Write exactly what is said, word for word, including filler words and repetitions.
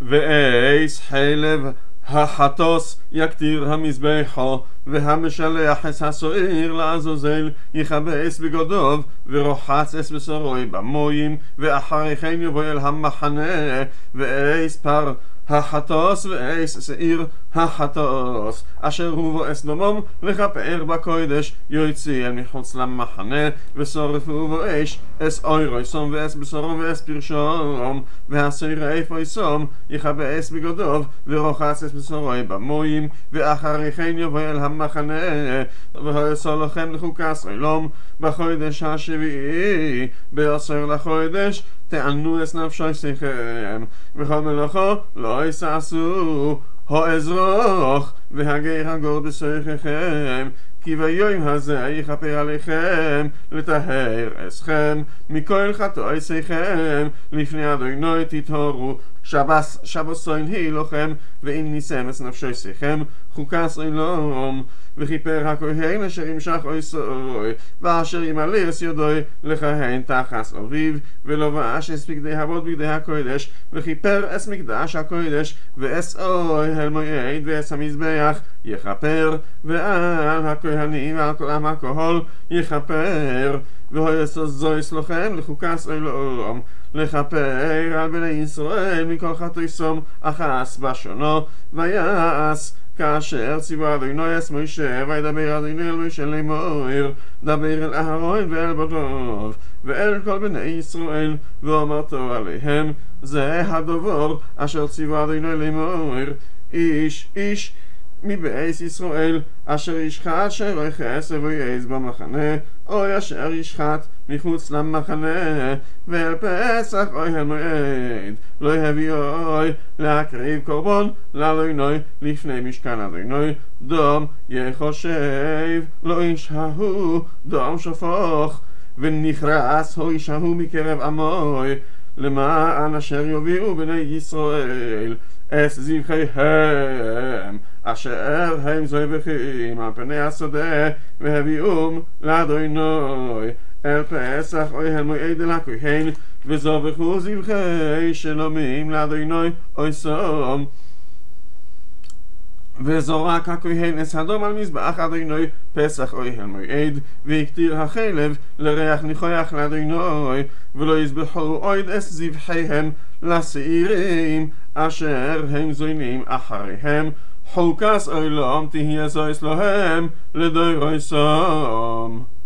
ואיס חלב החטוס יקטיר המזבחו, והמשלח אס הסועיר לעזוזל יכבס בגודוב, ורוחץ אס בשרוי במוים, ואחרי כן יבוא אל המחנה, ואיס פר החטוס ואיס שעיר החטוס אשר הוא בועס דומום לכפר בקודש יוציא אל מחוץ למחנה ושורפו בו אש אס אוירוי סום ואס בשרום ואס פרשום והסויר איפה יסום יכבס בגודוב ורוחץ אס בשרוי במוים ואחרי כן יבוא אל המחנה והיסו לכם לחוקס עילום בחודש השביעי בעשר לחודש תענו אס נפשי שיכם וכל מלאכו לא יסעשו האזרוח והגר הגור בסויככם כי ביום הזה יכפר עליכם לטהר אסכם מכל חטאיכם לפני אדוני תטהרו שבס שבסוין היא לכם ואם ניסם את נפשי שיכם חוקס עילום וכיפר הכהן אשר ימשך אויסוי ואשר ימלא אס ידוי לכהן תחת אביו ולבש אס בגדי הבוד בגדי הקודש וכיפר אס מקדש הקודש ואס אוהל מועד ואס המזבח יכפר ועל הכהנים ועל כל עם הכהל יכפר והיסוס זויס לכם לחוקס עילום לכפר על בני ישראל מכל חטאיסום אחס בשונו ויעש כאשר ציווה אדוני אס מוישה וידבר אדוני אל מוישה לאמור דבר אל אהרון ואל בניו ואל כל בני ישראל ואמרתו עליהם זה הדבר אשר ציווה אדוני לאמור איש איש מבית ישראל אשר ישחט שרוכס ויעז במחנה או אשר ישחט מחוץ למחנה ואל פסח אוהל מועד לא יביאוי להקריב קורבן לאדוני לפני משכן אדוני דם יחושב לא ישהו דם שפוך ונכרס הו ישהו מקרב עמוי למען אשר יביאו בני ישראל אס זבחיהם אשר הם זבחים על פני השדה והביאום לאדוני אל פסח אוהל מועד אל הכהן וזבחו זבחי שלומים לאדוני אויסום וזורק הכהן אס הדום על מזבח אדוני פסח אוהל מועד והקטיר החלב לריח ניחוח לאדוני ולא יזבחו עוד אס זבחיהם לשעירים אשר הם זוינים אחריהם חוקס עולם תהיה זויס להם לדורי סום